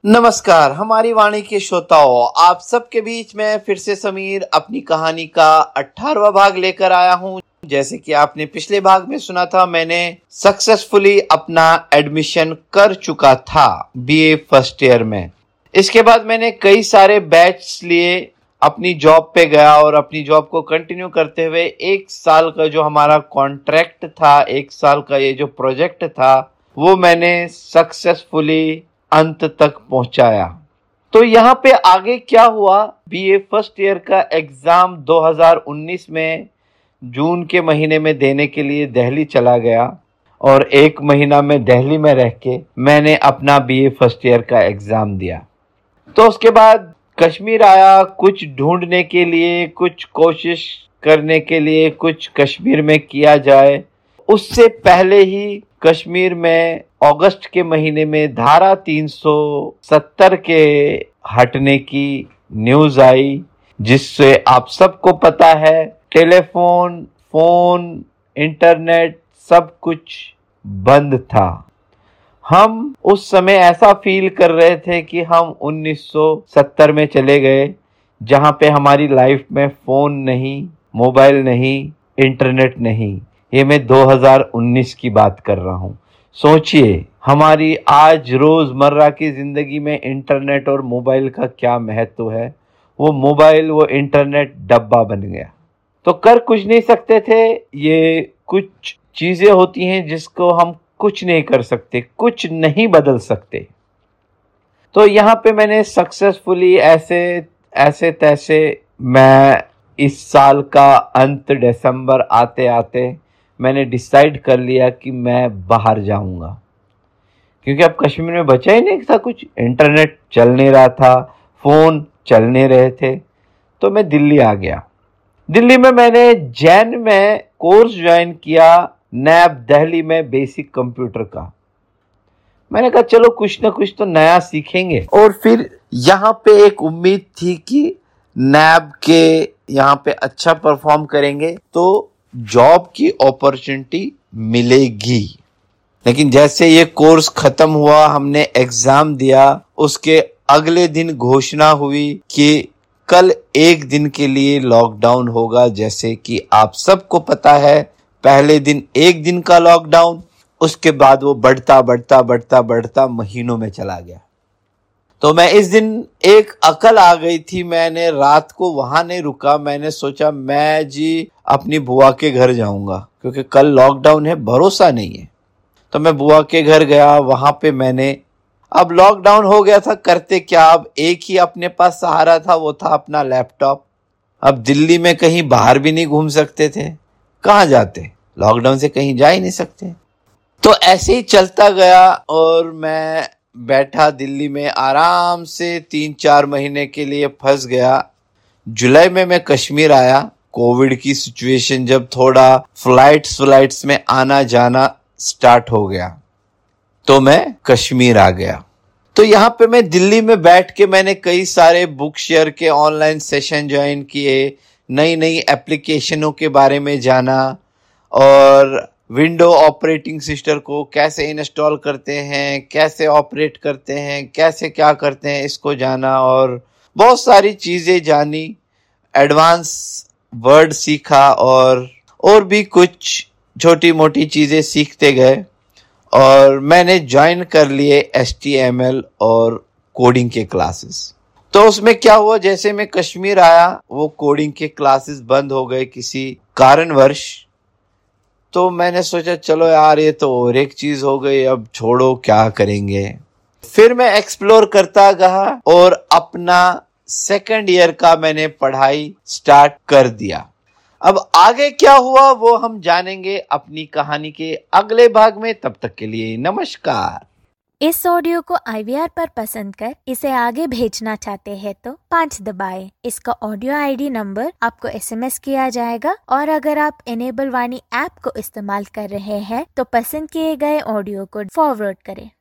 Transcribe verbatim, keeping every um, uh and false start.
नमस्कार हमारी वाणी के श्रोताओं, आप सबके बीच में फिर से समीर अपनी कहानी का अठारहवां भाग लेकर आया हूं। जैसे कि आपने पिछले भाग में सुना था, मैंने सक्सेसफुली अपना एडमिशन कर चुका था बीए फर्स्ट ईयर में। इसके बाद मैंने कई सारे बैच लिए, अपनी जॉब पे गया और अपनी जॉब को कंटिन्यू करते हुए एक साल का जो हमारा कॉन्ट्रैक्ट था, एक साल का ये जो प्रोजेक्ट था, वो मैंने सक्सेसफुली अंत तक पहुंचाया। तो यहाँ पे आगे क्या हुआ, बीए फर्स्ट ईयर का एग्जाम दो हज़ार उन्नीस में जून के महीने में देने के लिए दिल्ली चला गया और एक महीना में दिल्ली में रह के मैंने अपना बीए फर्स्ट ईयर का एग्जाम दिया। तो उसके बाद कश्मीर आया, कुछ ढूंढने के लिए, कुछ कोशिश करने के लिए, कुछ कश्मीर में किया जाए। उससे पहले ही कश्मीर में अगस्त के महीने में धारा तीन सौ सत्तर के हटने की न्यूज आई, जिससे आप सबको पता है टेलीफोन, फोन, इंटरनेट सब कुछ बंद था। हम उस समय ऐसा फील कर रहे थे कि हम उन्नीस सौ सत्तर में चले गए, जहां पे हमारी लाइफ में फोन नहीं, मोबाइल नहीं, इंटरनेट नहीं। ये मैं दो हज़ार उन्नीस की बात कर रहा हूँ। सोचिए हमारी आज रोजमर्रा की जिंदगी में इंटरनेट और मोबाइल का क्या महत्व है। वो मोबाइल, वो इंटरनेट डब्बा बन गया। तो कर कुछ नहीं सकते थे। ये कुछ चीजें होती हैं जिसको हम कुछ नहीं कर सकते, कुछ नहीं बदल सकते। तो यहाँ पे मैंने सक्सेसफुली ऐसे ऐसे तैसे मैं इस साल का अंत दिसंबर आते आते मैंने डिसाइड कर लिया कि मैं बाहर जाऊंगा, क्योंकि अब कश्मीर में बचा ही नहीं था कुछ। इंटरनेट चल नहीं रहा था, फोन चल नहीं रहे थे। तो मैं दिल्ली आ गया। दिल्ली में मैंने जैन में कोर्स ज्वाइन किया, नैब दिल्ली में बेसिक कंप्यूटर का। मैंने कहा चलो कुछ ना कुछ तो नया सीखेंगे। और फिर यहाँ पे एक उम्मीद थी कि नैब के यहाँ पे अच्छा परफॉर्म करेंगे तो जॉब की अपॉर्चुनिटी मिलेगी। लेकिन जैसे ये कोर्स खत्म हुआ, हमने एग्जाम दिया, उसके अगले दिन घोषणा हुई कि कल एक दिन के लिए लॉकडाउन होगा। जैसे कि आप सबको पता है, पहले दिन एक दिन का लॉकडाउन, उसके बाद वो बढ़ता बढ़ता बढ़ता बढ़ता महीनों में चला गया। तो मैं इस दिन एक अकल आ गई थी, मैंने रात को वहां नहीं रुका। मैंने सोचा मैं जी अपनी बुआ के घर जाऊंगा, क्योंकि कल लॉकडाउन है, भरोसा नहीं है। तो मैं बुआ के घर गया। वहां पे मैंने, अब लॉकडाउन हो गया था, करते क्या, अब एक ही अपने पास सहारा था, वो था अपना लैपटॉप। अब दिल्ली में कहीं बाहर भी नहीं घूम सकते थे, कहाँ जाते, लॉकडाउन से कहीं जा ही नहीं सकते। तो ऐसे ही चलता गया और मैं बैठा दिल्ली में आराम से तीन चार महीने के लिए फंस गया। जुलाई में मैं कश्मीर आया। कोविड की सिचुएशन जब थोड़ा फ्लाइट्स फ्लाइट्स में आना जाना स्टार्ट हो गया, तो मैं कश्मीर आ गया। तो यहाँ पे मैं दिल्ली में बैठ के मैंने कई सारे बुक शेयर के ऑनलाइन सेशन ज्वाइन किए, नई नई एप्लीकेशनों के बारे में जाना और विंडो ऑपरेटिंग सिस्टम को कैसे इंस्टॉल करते हैं, कैसे ऑपरेट करते हैं, कैसे क्या करते हैं, इसको जाना और बहुत सारी चीज़ें जानी। एडवांस वर्ड सीखा और और भी कुछ छोटी मोटी चीज़ें सीखते गए और मैंने ज्वाइन कर लिए एच टी एम एल और कोडिंग के क्लासेस। तो उसमें क्या हुआ, जैसे मैं कश्मीर आया वो कोडिंग के क्लासेस बंद हो गए किसी कारणवश। तो मैंने सोचा चलो यार ये तो और एक चीज हो गई, अब छोड़ो क्या करेंगे। फिर मैं एक्सप्लोर करता गया और अपना सेकंड ईयर का मैंने पढ़ाई स्टार्ट कर दिया। अब आगे क्या हुआ वो हम जानेंगे अपनी कहानी के अगले भाग में। तब तक के लिए नमस्कार। इस ऑडियो को आई वी आर पर पसंद कर इसे आगे भेजना चाहते हैं तो पाँच दबाएं। इसका ऑडियो आई डी नंबर आपको एस एम एस किया जाएगा और अगर आप इनेबल वाणी ऐप को इस्तेमाल कर रहे हैं तो पसंद किए गए ऑडियो को फॉरवर्ड करें।